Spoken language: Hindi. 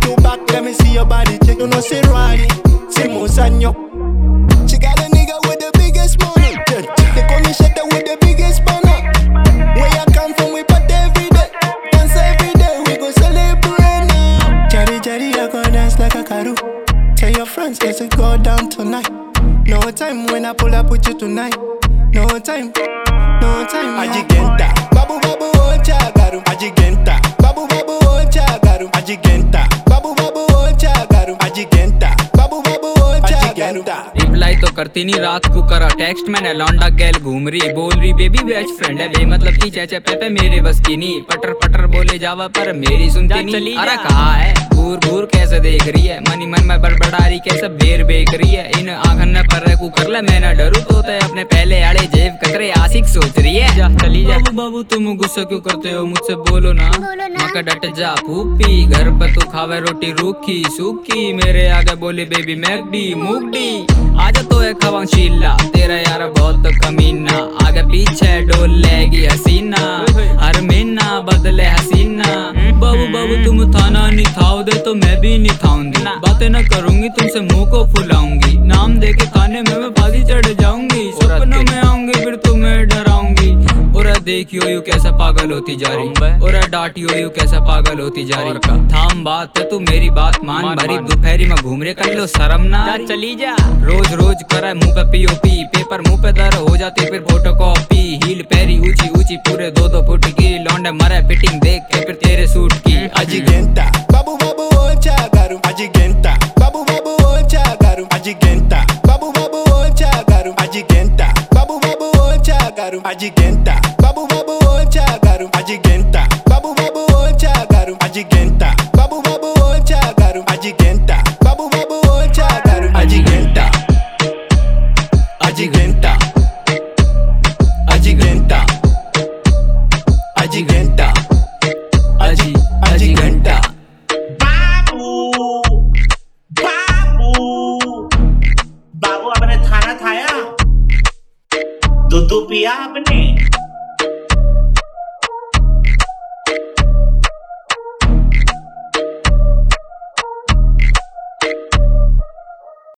you back, let me see your body check. You know say Ronnie, say Mosanyo. She got a nigga with the biggest money. They call me Shatta with the biggest banner. Where you come from, we party every day. Dance every day, we go celebrate now. Jari Jari, I go dance like a karu. Tell your friends, let's go down tonight. No time when I pull up with you tonight. No time, no time. Ajigenta, babu babu ocha garu. Ajigenta, babu babu ocha garu. Ajigenta, babu babu ocha garu. Ajigenta, babu babu ocha garu. Reply तो करती नहीं, रात को करा टेक्स्ट मैंने, लौंडा गैल घूम रही, बोल रही बेबी बेस्ट फ्रेंड है, बेमतलब की चेचे पे मेरे बस की नहीं, पटर पटर बोले जावा पर मेरी सुनती नहीं। अरे कहा है घूर घूर कैसे देख रही है, मनी मन में बड़बड़ा रही कैसे बेर बेक रही है, इन आंखन में पर को कर ले मैं ना डरू, तो अपने पहले आड़े जेब ककरे आशिक सोच रही है। जा चली जा बाबू बाबू, तुम गुस्सा क्यों करते हो मुझसे, बोलो ना मका डट जा फूफी, घर पर तू खावे रोटी रूखी सूखी, मेरे आगे बोली बेबी मैगडी मुगडी, आजा तो है खवा शीला, तेरा यार बहुत कमीना, आगे पीछे डोल लेगी हसीना, हर महीना बदले हसीना। बाबू बाबू तुम थाना नहीं थाओ दे तो मैं भी नहीं थाऊंगी, बातें न करूंगी तुमसे मुंह को फुलाऊंगी, नाम दे के खाने में मैं फांसी चढ़ जाऊंगी, सपनों में आऊंगी फिर तुम्हें डराऊंगी। और देखियो यू कैसा पागल होती जा रही, और डांटियो यू कैसा पागल होती जा रही, थाम बात है तू मेरी बात मान, भरी दोपहरी में घूम रहे कर लो शर्म ना, चली जा रोज रोज करे मुंह पे पीओपी, पेपर मुंह पे दर हो जाती फिर फोटो कॉपी, हील पैरी ऊंची ऊंची पूरे 2-2 फुट की, लौंडे मरे फिटिंग देख के फिर तेरे सूट की। Ajigenta, babu babu ocha garu. Ajigenta, babu babu ocha garu. Ajigenta, babu babu ocha garu. Ajigenta, babu babu ocha garu. Ajigenta, babu babu ocha garu. Ajigenta, babu babu ocha garu. Ajigenta, babu babu ocha garu. Ajigenta, babu babu ocha garu. Ajigenta, ajigenta, ajigenta, ajigenta. Ajigenta. बाबू आपने थाना थाया, दूध पिया आपने।